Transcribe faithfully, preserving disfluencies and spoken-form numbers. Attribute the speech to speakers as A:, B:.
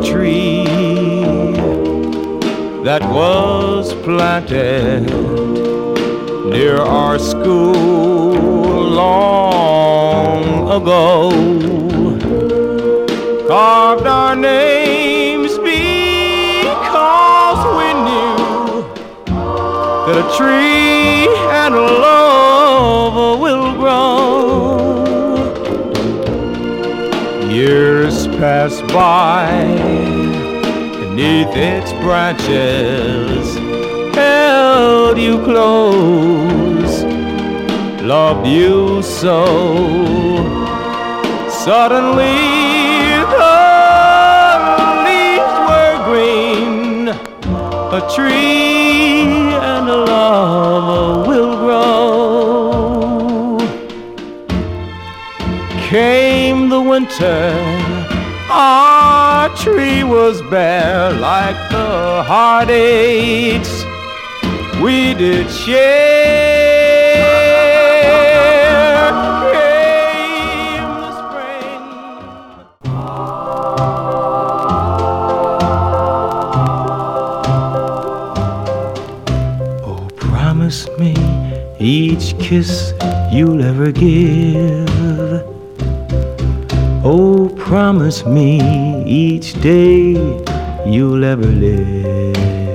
A: tree that was planted near our school long ago, carved our names because we knew that a tree and a love will grow. Years pass by, beneath its branches, held you close, loved you so. Suddenly the leaves were green, a tree and a love will grow. Came the winter, our tree was bare, like the heartaches we did share. Came the spring. Oh, promise me each kiss you'll ever give. Oh, promise me each day you'll ever live.